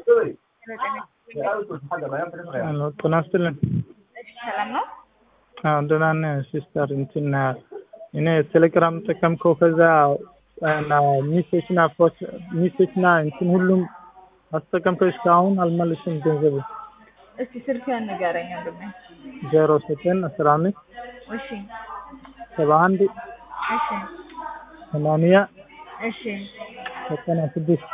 Hello, Tunastilin. ሰላም ነው? ደህና ነኝ ሲስተር እንትና እኔ ቴሌግራም ተጠቀምኩ ከዛ እና ሚሴጅና እንትን ሁሉም አስተካክልኩ እስካሁን አልመለስም ገንዘብ እስቲ ስልክህን ንገረኝ ወንድሜ 0915 እሺ 71 እሺ 8 እሺ 96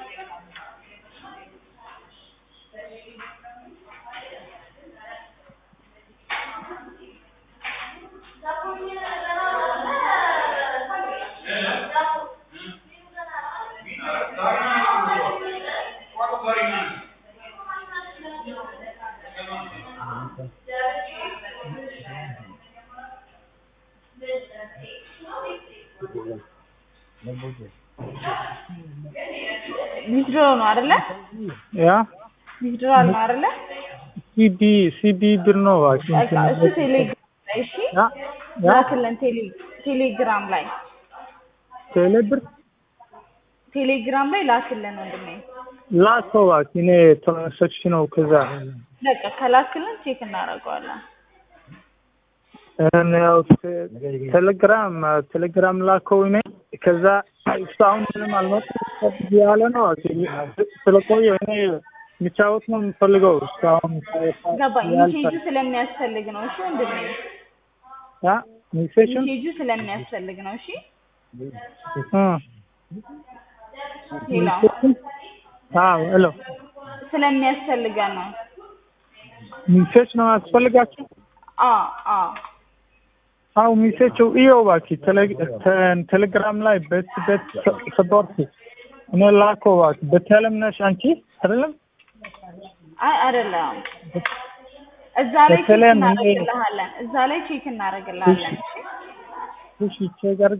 ዊዝድሮ ነው አይደለ? ያ ዊዝድሮ ነው አይደለ? ሲዲ ብር ነው እሱ ቴሌግራም ላይ እሺ ላክልን ቴሌግራም ላይ ቴሌግራም ላይ ላክልን ወንድሜ ላከው እኔ ትራንሳክሽን ነው ከዛ በቃ ከላክልን ቼክ እናደርገዋለን ያው ቴሌግራም ላከው እኔ ከዛ እስካሁን ምንም አልመጣም ያለ ነው ስለቆየ እኔ ምቻውት ነው የምፈልገው እስካሁን ገባኝ ሜሴጁ ስለሚያስፈልግ ነው እሺ ወንድሜ ሜሴጁ ስለሚያስፈልግ ነው እሺ ሄሎ ስለሚያስፈልገን ነው ሜሴጅ ነው ያስፈልጋችሁ አው ሜሴጁ ይወባኪ ቴሌግራም ላይ በት ሰፖርት እኔ ላከው በቴሌምናሽ አንቺ አይደለም አይደለም እዛ ላይ ቼክ እናደርግልሃለን